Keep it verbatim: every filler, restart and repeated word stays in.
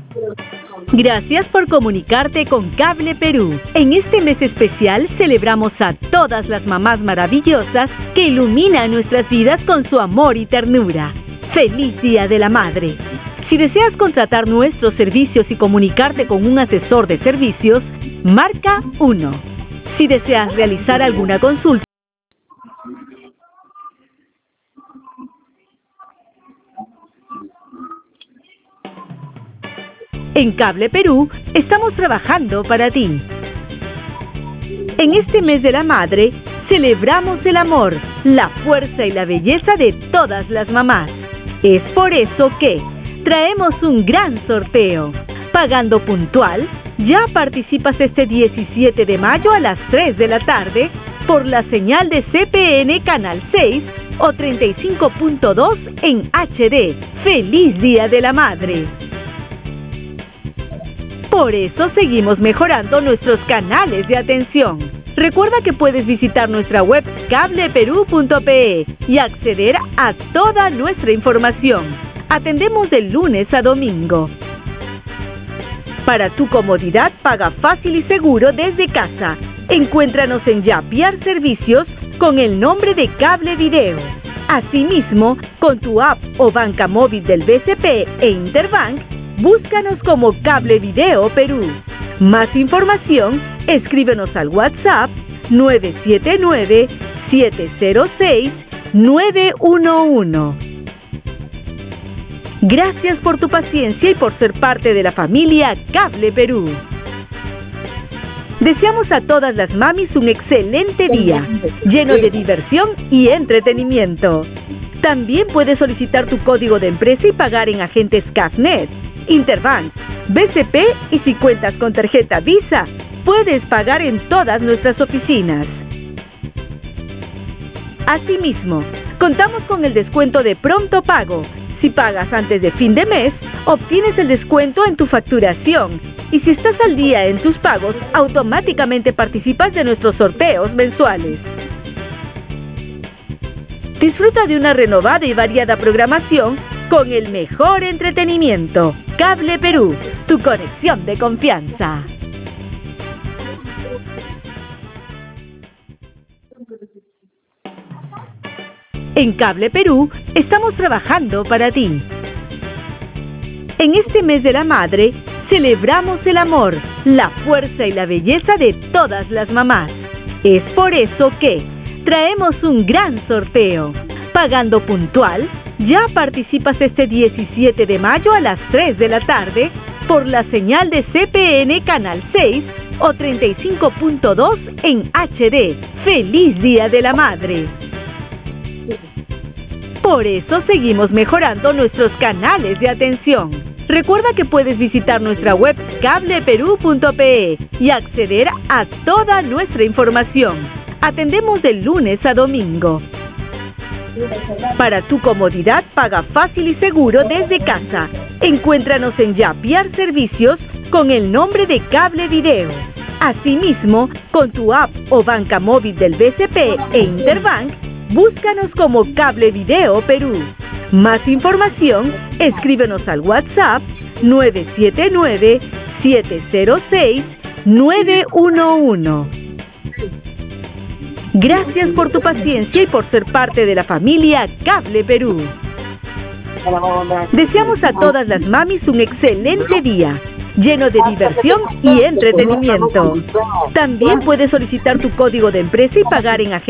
Gracias por comunicarte con Cable Perú. En este mes especial celebramos a todas las mamás maravillosas que iluminan nuestras vidas con su amor y ternura. ¡Feliz Día de la Madre! Si deseas contratar nuestros servicios y comunicarte con un asesor de servicios, marca uno. Si deseas realizar alguna consulta, en Cable Perú estamos trabajando para ti. En este mes de la madre, celebramos el amor, la fuerza y la belleza de todas las mamás. Es por eso que traemos un gran sorteo. Pagando puntual, ya participas este diecisiete de mayo a las tres de la tarde por la señal de C P N Canal seis o treinta y cinco punto dos en H D. ¡Feliz Día de la Madre! Por eso seguimos mejorando nuestros canales de atención. Recuerda que puedes visitar nuestra web cable perú punto pe y acceder a toda nuestra información. Atendemos de lunes a domingo. Para tu comodidad, paga fácil y seguro desde casa. Encuéntranos en Yapiar Servicios con el nombre de Cable Video. Asimismo, con tu app o banca móvil del B C P e Interbank, búscanos como Cable Video Perú. Más información, escríbenos al WhatsApp nueve siete nueve, siete cero seis, nueve uno uno. Gracias por tu paciencia y por ser parte de la familia Cable Perú. Deseamos a todas las mamis un excelente día, lleno de diversión y entretenimiento. También puedes solicitar tu código de empresa y pagar en agentes Cafnet, Interbank, B C P y si cuentas con tarjeta Visa, puedes pagar en todas nuestras oficinas. Asimismo, contamos con el descuento de pronto pago. Si pagas antes de fin de mes, obtienes el descuento en tu facturación. Y si estás al día en tus pagos, automáticamente participas de nuestros sorteos mensuales. Disfruta de una renovada y variada programación con el mejor entretenimiento. Cable Perú, tu conexión de confianza. En Cable Perú estamos trabajando para ti. En este mes de la madre, celebramos el amor, la fuerza y la belleza de todas las mamás. Es por eso que traemos un gran sorteo. Pagando puntual, ya participas este diecisiete de mayo a las tres de la tarde por la señal de C P N Canal seis o treinta y cinco punto dos en H D. ¡Feliz Día de la Madre! Por eso seguimos mejorando nuestros canales de atención. Recuerda que puedes visitar nuestra web cable perú punto pe y acceder a toda nuestra información. Atendemos de lunes a domingo. Para tu comodidad, paga fácil y seguro desde casa. Encuéntranos en Yapiar Servicios con el nombre de Cable Video. Asimismo, con tu app o banca móvil del B C P e Interbank, búscanos como Cable Video Perú. Más información, escríbenos al WhatsApp nueve siete nueve, siete cero seis, nueve uno uno. Gracias por tu paciencia y por ser parte de la familia Cable Perú. Deseamos a todas las mamis un excelente día, lleno de diversión y entretenimiento. También puedes solicitar tu código de empresa y pagar en agentes